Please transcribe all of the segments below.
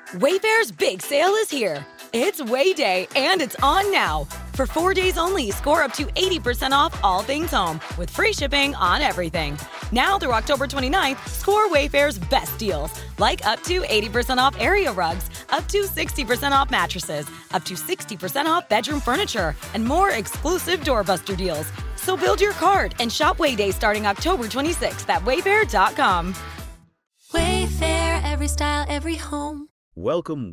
Wayfair's big sale is here. It's Way Day, and it's on now. For 4 days only, score up to 80% off all things home, with free shipping on everything. Now through October 29th, score Wayfair's best deals, like up to 80% off area rugs, up to 60% off mattresses, up to 60% off bedroom furniture, and more exclusive doorbuster deals. So build your card and shop Way Day starting October 26th at wayfair.com. Wayfair, every style, every home. Welcome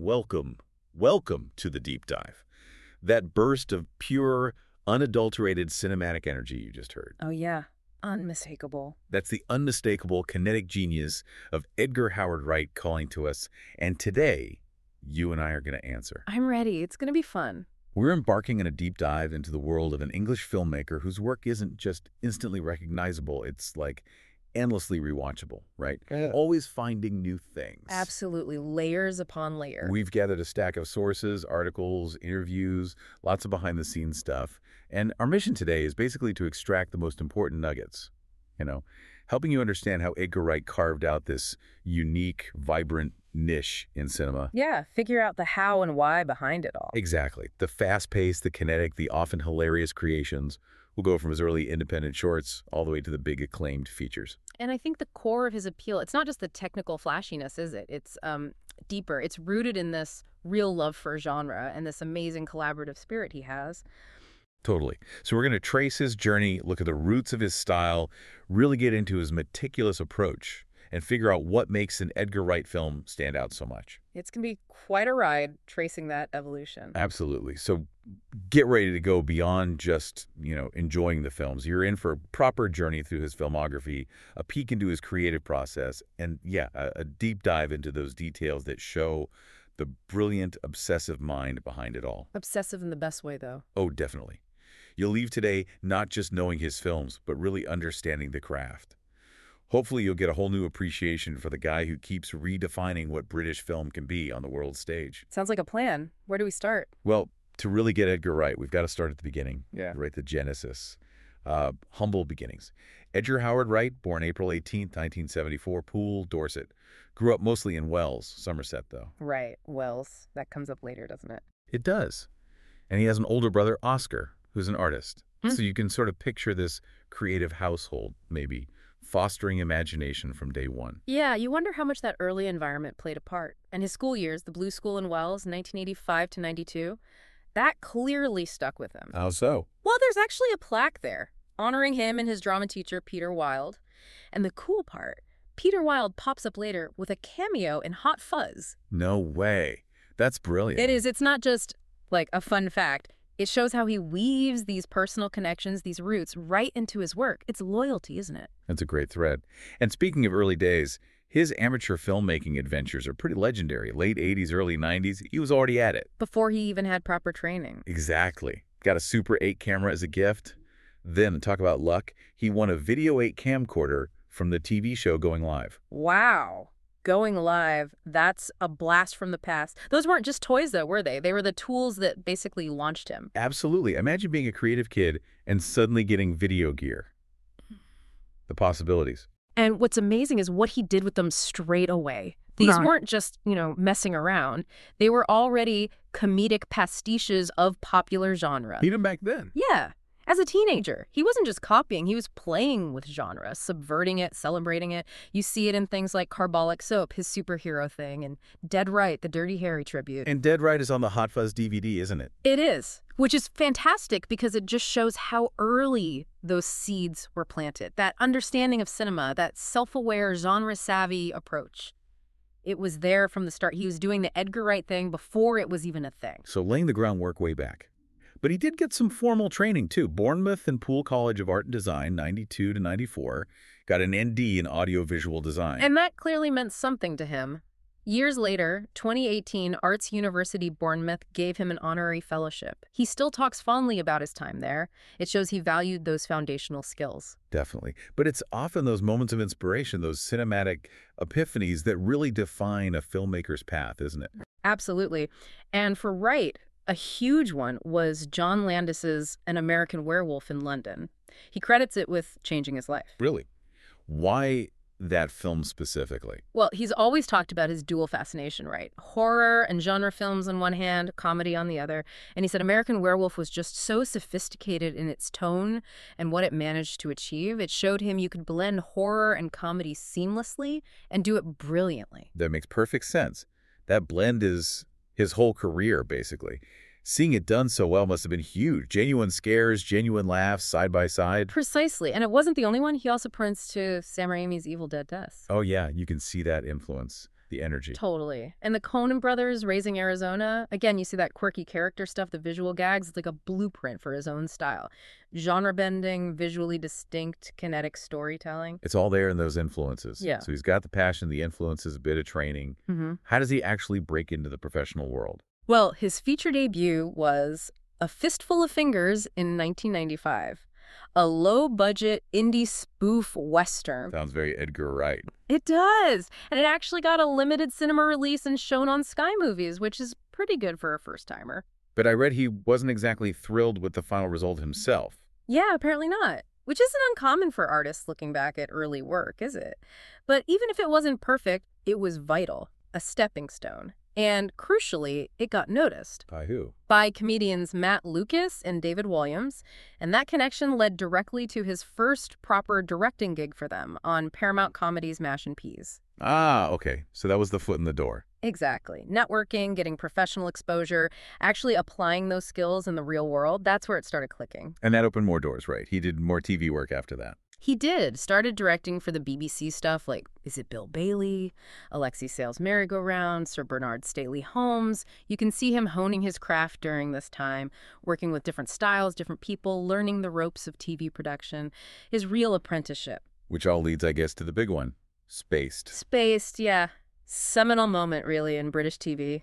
to the Deep Dive. That burst of pure, unadulterated cinematic energy you just heard. Oh, yeah. Unmistakable. That's the unmistakable kinetic genius of Edgar Howard Wright calling to us. And today, you and I are going to answer. I'm ready. It's going to be fun. We're embarking on a deep dive into the world of an English filmmaker whose work isn't just instantly recognizable. It's like endlessly rewatchable, right? Yeah. Always finding new things. Absolutely. Layers upon layer. We've gathered a stack of sources, articles, interviews, lots of behind-the-scenes stuff. And our mission today is basically to extract the most important nuggets, helping you understand how Edgar Wright carved out this unique, vibrant niche in cinema. Yeah, figure out the how and why behind it all. Exactly. The fast-paced, the kinetic, the often hilarious creations will go from his early independent shorts all the way to the big acclaimed features. And I think the core of his appeal, it's not just the technical flashiness, is it? It's deeper. It's rooted in this real love for genre and this amazing collaborative spirit he has. Totally. So we're going to trace his journey, look at the roots of his style, really get into his meticulous approach, and figure out what makes an Edgar Wright film stand out so much. It's going to be quite a ride tracing that evolution. Absolutely. So get ready to go beyond just, enjoying the films. You're in for a proper journey through his filmography, a peek into his creative process, and a deep dive into those details that show the brilliant, obsessive mind behind it all. Obsessive in the best way, though. Oh, definitely. You'll leave today not just knowing his films, but really understanding the craft. Hopefully you'll get a whole new appreciation for the guy who keeps redefining what British film can be on the world stage. Sounds like a plan. Where do we start? Well, to really get Edgar Wright, we've got to start at the beginning. Yeah. Right, the genesis. Humble beginnings. Edgar Howard Wright, born April 18th, 1974, Poole, Dorset. Grew up mostly in Wells, Somerset, though. Right, Wells. That comes up later, doesn't it? It does. And he has an older brother, Oscar, who's an artist. So you can sort of picture this creative household, maybe, fostering imagination from day one. Yeah, you wonder how much that early environment played a part. And his school years, the Blue School in Wells, 1985 to 92, that clearly stuck with him. How so? Well, there's actually a plaque there honoring him and his drama teacher, Peter Wilde. And the cool part, Peter Wilde pops up later with a cameo in Hot Fuzz. No way. That's brilliant. It is. It's not just like a fun fact. It shows how he weaves these personal connections, these roots, right into his work. It's loyalty, isn't it? That's a great thread. And speaking of early days, his amateur filmmaking adventures are pretty legendary. Late 80s, early 90s, he was already at it. Before he even had proper training. Exactly. Got a Super 8 camera as a gift. Then, talk about luck, he won a Video 8 camcorder from the TV show Going Live. Wow. Going Live, that's a blast from the past. Those weren't just toys, though, were they? They were the tools that basically launched him. Absolutely. Imagine being a creative kid and suddenly getting video gear. The possibilities. And what's amazing is what he did with them straight away. These weren't just, messing around. They were already comedic pastiches of popular genre. Even back then. Yeah. As a teenager, he wasn't just copying, he was playing with genre, subverting it, celebrating it. You see it in things like Carbolic Soap, his superhero thing, and Dead Right, the Dirty Harry tribute. And Dead Right is on the Hot Fuzz DVD, isn't it? It is, which is fantastic because it just shows how early those seeds were planted. That understanding of cinema, that self-aware, genre-savvy approach. It was there from the start. He was doing the Edgar Wright thing before it was even a thing. So laying the groundwork way back. But he did get some formal training, too. Bournemouth and Poole College of Art and Design, 92 to 94. Got an ND in audiovisual design. And that clearly meant something to him. Years later, 2018, Arts University Bournemouth gave him an honorary fellowship. He still talks fondly about his time there. It shows he valued those foundational skills. Definitely. But it's often those moments of inspiration, those cinematic epiphanies that really define a filmmaker's path, isn't it? Absolutely. And for Wright, a huge one was John Landis's An American Werewolf in London. He credits it with changing his life. Really? Why that film specifically? Well, he's always talked about his dual fascination, right? Horror and genre films on one hand, comedy on the other. And he said American Werewolf was just so sophisticated in its tone and what it managed to achieve. It showed him you could blend horror and comedy seamlessly and do it brilliantly. That makes perfect sense. That blend is his whole career, basically. Seeing it done so well must have been huge. Genuine scares, genuine laughs, side by side. Precisely. And it wasn't the only one. He also prints to Sam Raimi's Evil Dead Death. Oh, yeah, you can see that influence, the energy. Totally. And the Coen brothers, Raising Arizona, again, you see that quirky character stuff, the visual gags. It's like a blueprint for his own style. Genre-bending, visually distinct, kinetic storytelling. It's all there in those influences. Yeah. So he's got the passion, the influences, a bit of training. How does he actually break into the professional world? Well, his feature debut was A Fistful of Fingers in 1995, a low-budget indie spoof Western. Sounds very Edgar Wright. It does, and it actually got a limited cinema release and shown on Sky Movies, which is pretty good for a first-timer. But I read he wasn't exactly thrilled with the final result himself. Yeah, apparently not, which isn't uncommon for artists looking back at early work, is it? But even if it wasn't perfect, it was vital, a stepping stone. And crucially, it got noticed. By who? By comedians Matt Lucas and David Williams, and that connection led directly to his first proper directing gig for them on Paramount Comedy's Mash and Peas. Ah, okay. So that was the foot in the door. Exactly. Networking, getting professional exposure, actually applying those skills in the real world, that's where it started clicking. And that opened more doors, right? He did more TV work after that. He did. Started directing for the BBC stuff like Is It Bill Bailey, Alexi Sale's Merry-Go-Round, Sir Bernard Stately Holmes. You can see him honing his craft during this time, working with different styles, different people, learning the ropes of TV production, his real apprenticeship. Which all leads, I guess, to the big one. Spaced. Spaced, yeah. Seminal moment, really, in British TV.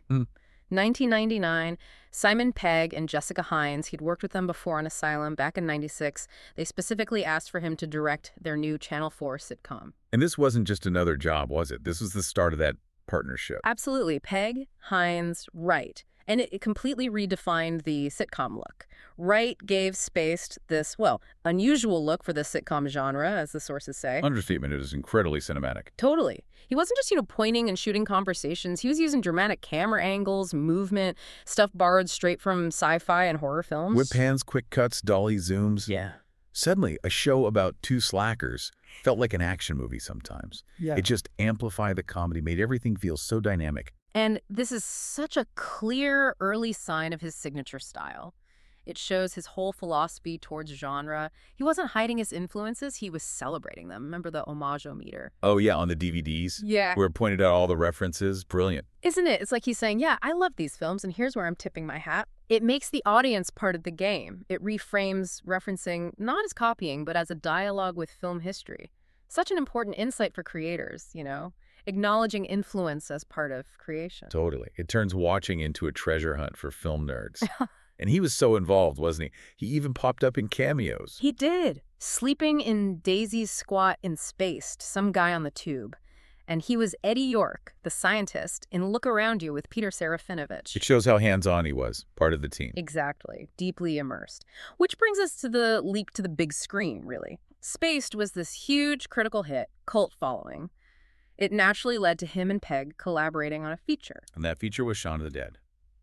1999, Simon Pegg and Jessica Hines, he'd worked with them before on Asylum back in '96. They specifically asked for him to direct their new Channel 4 sitcom. And this wasn't just another job, was it? This was the start of that partnership. Absolutely. Pegg, Hines, Wright. And it completely redefined the sitcom look. Wright gave Spaced this, well, unusual look for the sitcom genre, as the sources say. Understatement, it is incredibly cinematic. Totally. He wasn't just, pointing and shooting conversations. He was using dramatic camera angles, movement, stuff borrowed straight from sci-fi and horror films. Whip pans, quick cuts, dolly zooms. Yeah. Suddenly, a show about two slackers felt like an action movie sometimes. Yeah. It just amplified the comedy, made everything feel so dynamic. And this is such a clear early sign of his signature style. It shows his whole philosophy towards genre. He wasn't hiding his influences, he was celebrating them. Remember the homage-o-meter? Oh, yeah, on the DVDs? Yeah. Where it pointed out all the references. Brilliant. Isn't it? It's like he's saying, yeah, I love these films, and here's where I'm tipping my hat. It makes the audience part of the game. It reframes referencing not as copying, but as a dialogue with film history. Such an important insight for creators, acknowledging influence as part of creation. Totally. It turns watching into a treasure hunt for film nerds. And he was so involved, wasn't he? He even popped up in cameos. He did. Sleeping in Daisy's squat in Spaced, some guy on the tube. And he was Eddie York, the scientist, in Look Around You with Peter Serafinovich. It shows how hands-on he was, part of the team. Exactly. Deeply immersed. Which brings us to the leap to the big screen, really. Spaced was this huge critical hit, cult following. It naturally led to him and Pegg collaborating on a feature. And that feature was Shaun of the Dead,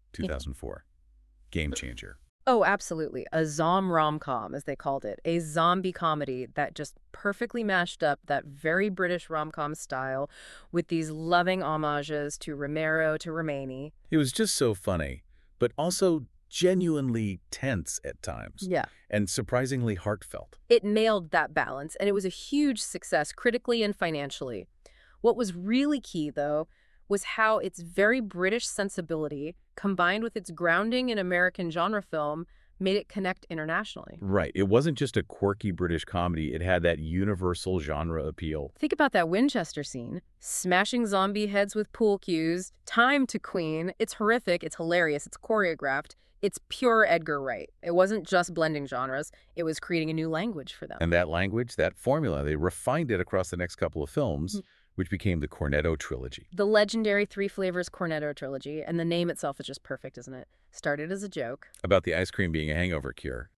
2004. Game changer. Oh, absolutely. A zom rom-com, as they called it. A zombie comedy that just perfectly mashed up that very British rom-com style with these loving homages to Romero, to Romani. It was just so funny, but also genuinely tense at times. Yeah. And surprisingly heartfelt. It nailed that balance, and it was a huge success critically and financially. What was really key, though, was how its very British sensibility, combined with its grounding in American genre film, made it connect internationally. Right. It wasn't just a quirky British comedy. It had that universal genre appeal. Think about that Winchester scene. Smashing zombie heads with pool cues, time to Queen. It's horrific, it's hilarious, it's choreographed. It's pure Edgar Wright. It wasn't just blending genres. It was creating a new language for them. And that language, that formula, they refined it across the next couple of films, which became the Cornetto trilogy. The legendary Three Flavors Cornetto trilogy, and the name itself is just perfect, isn't it? Started as a joke. About the ice cream being a hangover cure.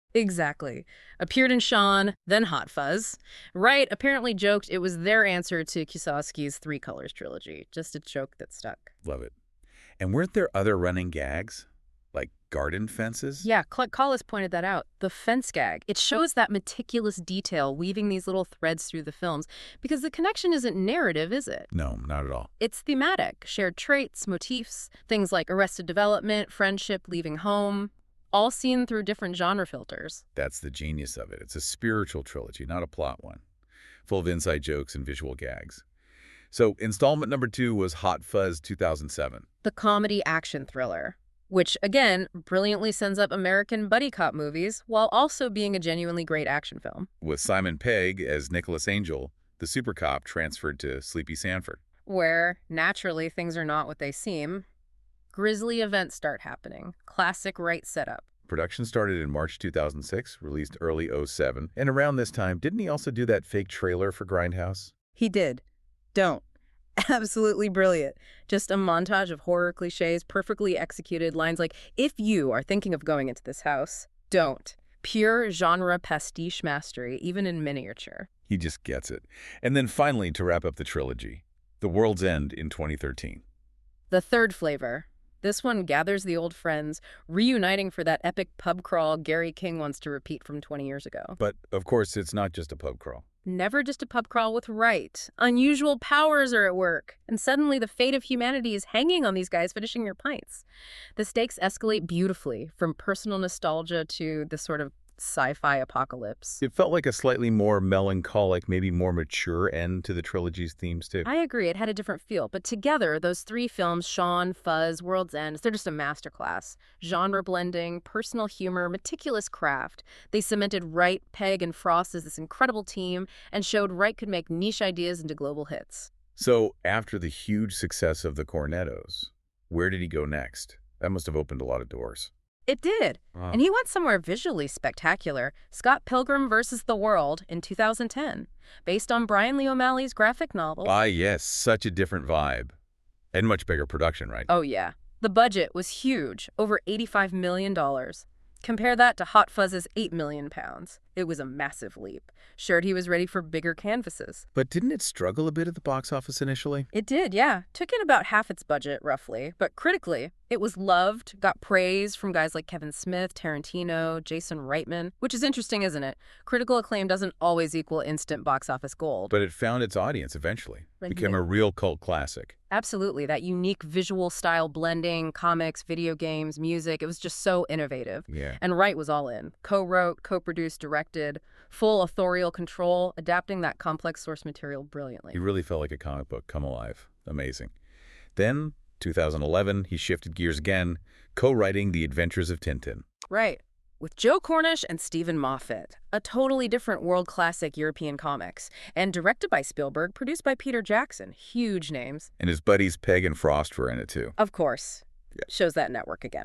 Exactly. Appeared in Shaun, then Hot Fuzz. Wright apparently joked it was their answer to Kiyosaki Three Colors trilogy. Just a joke that stuck. Love it. And weren't there other running gags? Like garden fences? Yeah, Collis pointed that out. The fence gag. It shows that meticulous detail weaving these little threads through the films because the connection isn't narrative, is it? No, not at all. It's thematic. Shared traits, motifs, things like Arrested Development, friendship, leaving home, all seen through different genre filters. That's the genius of it. It's a spiritual trilogy, not a plot one. Full of inside jokes and visual gags. So installment number 2 was Hot Fuzz 2007. The comedy action thriller, which, again, brilliantly sends up American buddy cop movies while also being a genuinely great action film. With Simon Pegg as Nicholas Angel, the super cop transferred to Sleepy Sanford. Where, naturally, things are not what they seem. Grisly events start happening. Classic Wright setup. Production started in March 2006, released early '07. And around this time, didn't he also do that fake trailer for Grindhouse? He did. Don't. Absolutely brilliant. Just a montage of horror cliches, perfectly executed lines like, if you are thinking of going into this house, don't. Pure genre pastiche mastery, even in miniature. He just gets it. And then finally, to wrap up the trilogy, The World's End in 2013. The third flavor. This one gathers the old friends, reuniting for that epic pub crawl Gary King wants to repeat from 20 years ago. But, of course, it's not just a pub crawl. Never just a pub crawl with Wright. Unusual powers are at work, and suddenly the fate of humanity is hanging on these guys finishing their pints. The stakes escalate beautifully, from personal nostalgia to the sort of sci-fi apocalypse. It felt like a slightly more melancholic, maybe more mature end to the trilogy's themes, too. I agree, it had a different feel, but together, those three films, Shaun, Fuzz, World's End, they're just a masterclass. Genre blending, personal humor, meticulous craft. They cemented Wright, Pegg, and Frost as this incredible team and showed Wright could make niche ideas into global hits. So, after the huge success of the Cornettos, where did he go next? That must have opened a lot of doors. It did. Wow. And he went somewhere visually spectacular. Scott Pilgrim vs. the World in 2010, based on Brian Lee O'Malley's graphic novel. Ah, yes, such a different vibe. And much bigger production, right? Oh, yeah. The budget was huge, over $85 million. Compare that to Hot Fuzz's £8 million. It was a massive leap. Showed he was ready for bigger canvases. But didn't it struggle a bit at the box office initially? It did, yeah. Took in about half its budget, roughly. But critically, it was loved, got praise from guys like Kevin Smith, Tarantino, Jason Reitman, which is interesting, isn't it? Critical acclaim doesn't always equal instant box office gold. But it found its audience eventually. Right. Became a real cult classic. Absolutely. That unique visual style blending, comics, video games, music, it was just so innovative. Yeah. And Wright was all in. Co-wrote, co-produced, directed, full authorial control, adapting that complex source material brilliantly. He really felt like a comic book come alive. Amazing. Then, 2011, he shifted gears again, co-writing The Adventures of Tintin. Right. With Joe Cornish and Stephen Moffat, a totally different world classic European comics, and directed by Spielberg, produced by Peter Jackson. Huge names. And his buddies Pegg and Frost were in it too. Of course. Yeah. Shows that network again.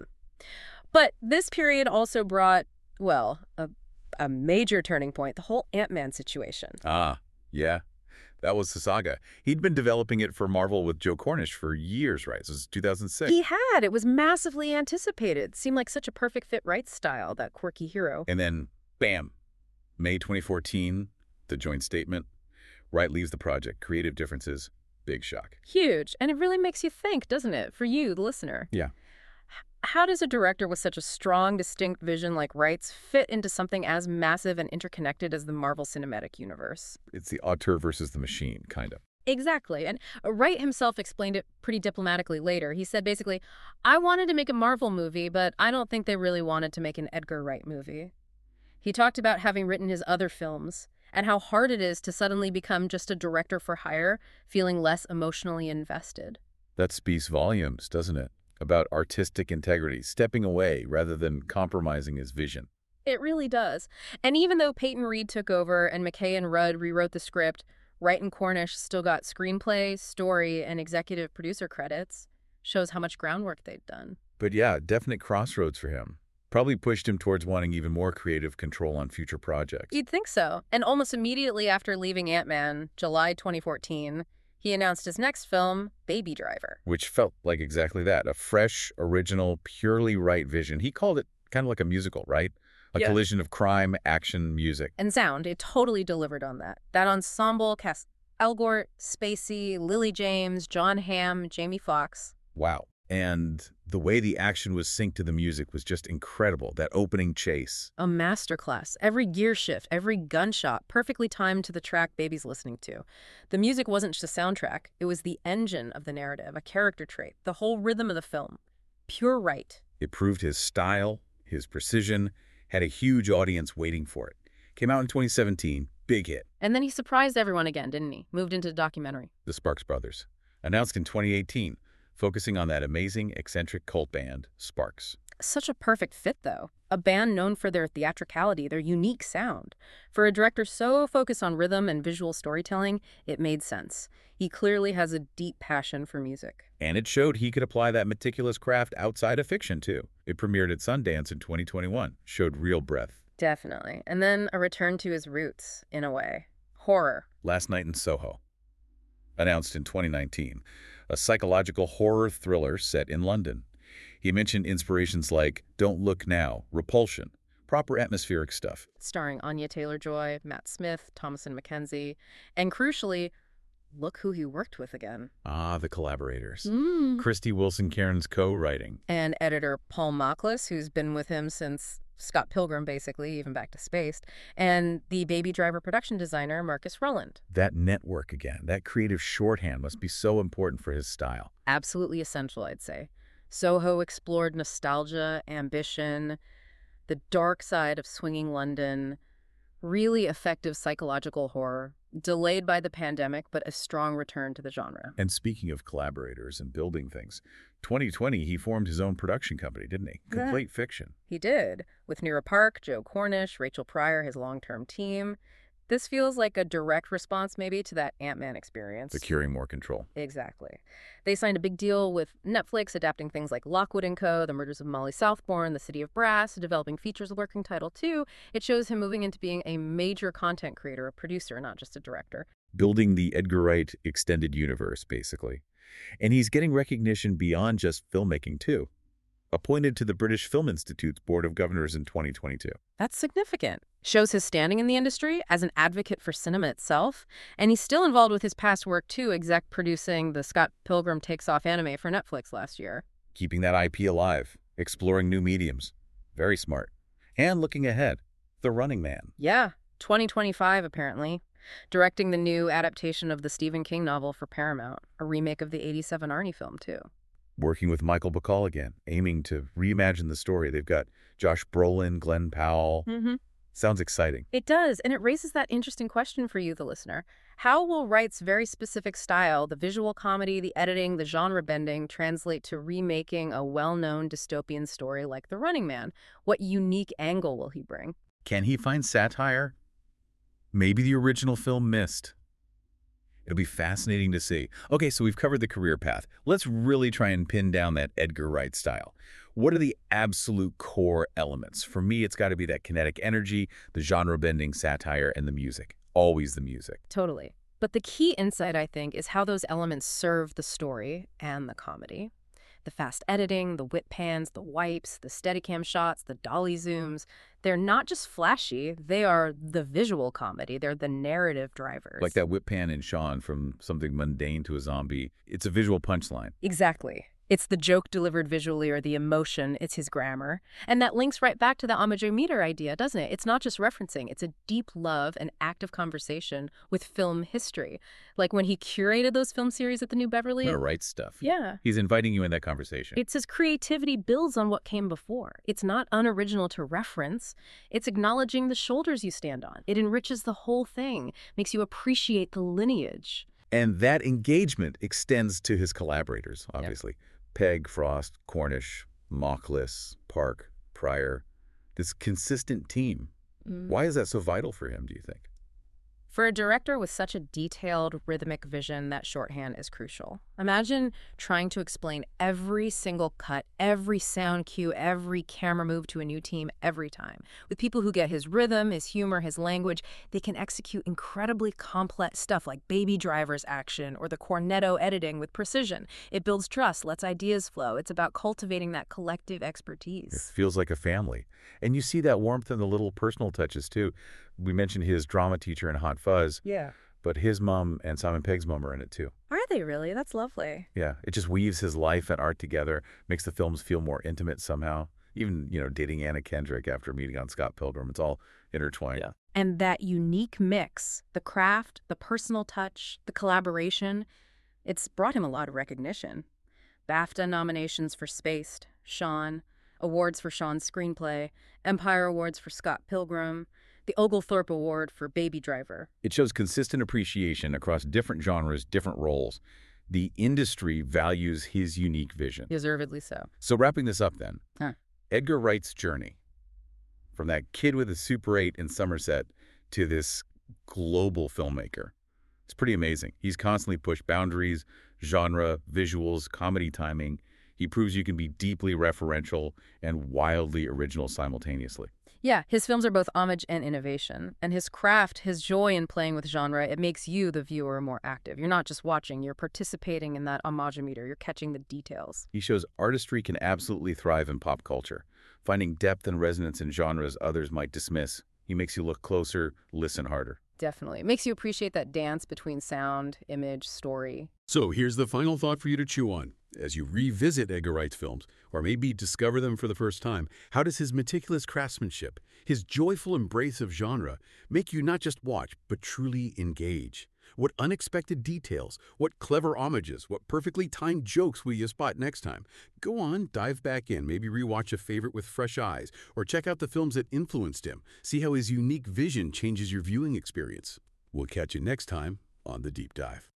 But this period also brought, well, a major turning point, the whole Ant-Man situation. Ah, yeah. That was the saga. He'd been developing it for Marvel with Joe Cornish for years, right? This was 2006. He had. It was massively anticipated. Seemed like such a perfect fit Wright style, that quirky hero. And then, bam, May 2014, the joint statement. Wright leaves the project. Creative differences, big shock. Huge. And it really makes you think, doesn't it? For you, the listener. Yeah. How does a director with such a strong, distinct vision like Wright's fit into something as massive and interconnected as the Marvel Cinematic Universe? It's the auteur versus the machine, kind of. Exactly. And Wright himself explained it pretty diplomatically later. He said basically, I wanted to make a Marvel movie, but I don't think they really wanted to make an Edgar Wright movie. He talked about having written his other films and how hard it is to suddenly become just a director for hire, feeling less emotionally invested. That speaks volumes, doesn't it? About artistic integrity, stepping away rather than compromising his vision. It really does. And even though Peyton Reed took over and McKay and Rudd rewrote the script, Wright and Cornish still got screenplay, story, and executive producer credits. Shows how much groundwork they'd done. But yeah, definite crossroads for him. Probably pushed him towards wanting even more creative control on future projects. You'd think so. And almost immediately after leaving Ant-Man, July 2014, he announced his next film, Baby Driver. Which felt like exactly that. A fresh, original, purely Wright vision. He called it kind of like a musical, right? A collision of crime, action, music. And sound. It totally delivered on that. That ensemble cast Elgort, Spacey, Lily James, John Hamm, Jamie Foxx. Wow. And the way the action was synced to the music was just incredible. That opening chase. A masterclass. Every gear shift, every gunshot, perfectly timed to the track Baby's listening to. The music wasn't just a soundtrack. It was the engine of the narrative, a character trait, the whole rhythm of the film. Pure right. It proved his style, his precision, had a huge audience waiting for it. Came out in 2017, big hit. And then he surprised everyone again, didn't he? Moved into documentary. The Sparks Brothers. Announced in 2018, focusing on that amazing, eccentric cult band, Sparks. Such a perfect fit, though. A band known for their theatricality, their unique sound. For a director so focused on rhythm and visual storytelling, it made sense. He clearly has a deep passion for music. And it showed he could apply that meticulous craft outside of fiction, too. It premiered at Sundance in 2021, showed real breadth. Definitely. And then a return to his roots, in a way. Horror. Last Night in Soho. Announced in 2019, a psychological horror thriller set in London. He mentioned inspirations like Don't Look Now, Repulsion, proper atmospheric stuff. Starring Anya Taylor-Joy, Matt Smith, Thomasin McKenzie, and crucially, look who he worked with again. Ah, the collaborators. Mm. Christy Wilson Cairns co-writing. And editor Paul Machlis, who's been with him since Scott Pilgrim, basically, even back to Spaced, and the Baby Driver production designer Marcus Rowland. That network again, that creative shorthand must be so important for his style. Absolutely essential, I'd say. Soho explored nostalgia, ambition, the dark side of swinging London, really effective psychological horror, delayed by the pandemic, but a strong return to the genre. And speaking of collaborators and building things, 2020 he formed his own production company, didn't he? Complete Fiction. He did, with Nira Park, Joe Cornish, Rachel Pryor, his long-term team. This feels like a direct response, maybe, to that Ant-Man experience. Securing more control. Exactly. They signed a big deal with Netflix, adapting things like Lockwood & Co., The Murders of Molly Southbourne, The City of Brass, developing features with working title too. It shows him moving into being a major content creator, a producer, not just a director. Building the Edgar Wright extended universe, basically. And he's getting recognition beyond just filmmaking, too. Appointed to the British Film Institute's Board of Governors in 2022. That's significant. Shows his standing in the industry as an advocate for cinema itself. And he's still involved with his past work, too, exec producing the Scott Pilgrim Takes Off anime for Netflix last year. Keeping that IP alive, exploring new mediums. Very smart. And looking ahead, The Running Man. Yeah, 2025, apparently. Directing the new adaptation of the Stephen King novel for Paramount, a remake of the 87 Arnie film, too. Working with Michael Bacall again, aiming to reimagine the story. They've got Josh Brolin, Glenn Powell. Sounds exciting. It does, and it raises that interesting question for you, the listener. How will Wright's very specific style, the visual comedy, the editing, the genre bending, translate to remaking a well-known dystopian story like The Running Man? What unique angle will he bring? Can he find satire? Maybe the original film missed. It'll be fascinating to see. Okay, so we've covered the career path. Let's really try and pin down that Edgar Wright style. What are the absolute core elements? For me, it's got to be that kinetic energy, the genre-bending satire, and the music. Always the music. Totally. But the key insight, I think, is how those elements serve the story and the comedy. The fast editing, the whip pans, the wipes, the Steadicam shots, the dolly zooms. They're not just flashy, they are the visual comedy. They're the narrative drivers. Like that whip pan in Shaun, from something mundane to a zombie. It's a visual punchline. Exactly. It's the joke delivered visually or the emotion, it's his grammar. And that links right back to the homage meter idea, doesn't it? It's not just referencing, it's a deep love and active conversation with film history. Like when he curated those film series at the New Beverly. The right stuff. Yeah. He's inviting you in that conversation. It's his creativity builds on what came before. It's not unoriginal to reference. It's acknowledging the shoulders you stand on. It enriches the whole thing, makes you appreciate the lineage. And that engagement extends to his collaborators, obviously. Yep. Pegg, Frost, Cornish, Machlis, Park, Pryor. This consistent team. Why is that so vital for him, do you think? For a director with such a detailed, rhythmic vision, that shorthand is crucial. Imagine trying to explain every single cut, every sound cue, every camera move to a new team every time. With people who get his rhythm, his humor, his language, they can execute incredibly complex stuff like Baby Driver's action or the cornetto editing with precision. It builds trust, lets ideas flow. It's about cultivating that collective expertise. It feels like a family. And you see that warmth in the little personal touches, too. We mentioned his drama teacher in Hot Fuzz. Yeah. But his mom and Simon Pegg's mom are in it, too. Are they really? That's lovely. Yeah. It just weaves his life and art together, makes the films feel more intimate somehow. Even, dating Anna Kendrick after meeting on Scott Pilgrim. It's all intertwined. Yeah. And that unique mix, the craft, the personal touch, the collaboration, it's brought him a lot of recognition. BAFTA nominations for Spaced, Sean, awards for Sean's screenplay, Empire Awards for Scott Pilgrim, the Oglethorpe Award for Baby Driver. It shows consistent appreciation across different genres, different roles. The industry values his unique vision. Deservedly so. So wrapping this up then, Huh. Edgar Wright's journey, from that kid with a Super 8 in Somerset to this global filmmaker, it's pretty amazing. He's constantly pushed boundaries, genre, visuals, comedy timing. He proves you can be deeply referential and wildly original simultaneously. Yeah, his films are both homage and innovation. And his craft, his joy in playing with genre, it makes you, the viewer, more active. You're not just watching, you're participating in that homogemeter. You're catching the details. He shows artistry can absolutely thrive in pop culture, finding depth and resonance in genres others might dismiss. He makes you look closer, listen harder. Definitely. It makes you appreciate that dance between sound, image, story. So here's the final thought for you to chew on. As you revisit Edgar Wright's films, or maybe discover them for the first time, how does his meticulous craftsmanship, his joyful embrace of genre, make you not just watch, but truly engage? What unexpected details, what clever homages, what perfectly timed jokes will you spot next time? Go on, dive back in, maybe rewatch a favorite with fresh eyes, or check out the films that influenced him. See how his unique vision changes your viewing experience. We'll catch you next time on The Deep Dive.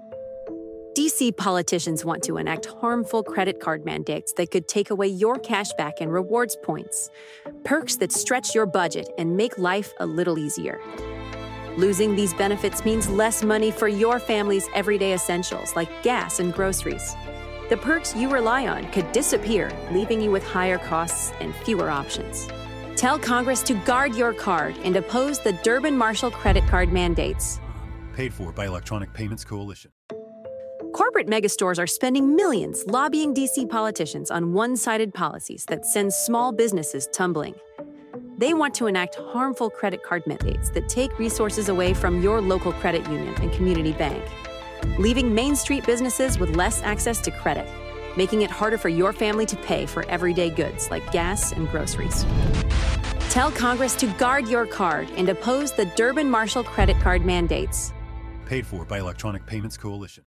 DC politicians want to enact harmful credit card mandates that could take away your cash back and rewards points. Perks that stretch your budget and make life a little easier. Losing these benefits means less money for your family's everyday essentials like gas and groceries. The perks you rely on could disappear, leaving you with higher costs and fewer options. Tell Congress to guard your card and oppose the Durbin-Marshall credit card mandates. Paid for by Electronic Payments Coalition. Corporate megastores are spending millions lobbying DC politicians on one-sided policies that send small businesses tumbling. They want to enact harmful credit card mandates that take resources away from your local credit union and community bank, leaving Main Street businesses with less access to credit, making it harder for your family to pay for everyday goods like gas and groceries. Tell Congress to guard your card and oppose the Durbin-Marshall credit card mandates. Paid for by Electronic Payments Coalition.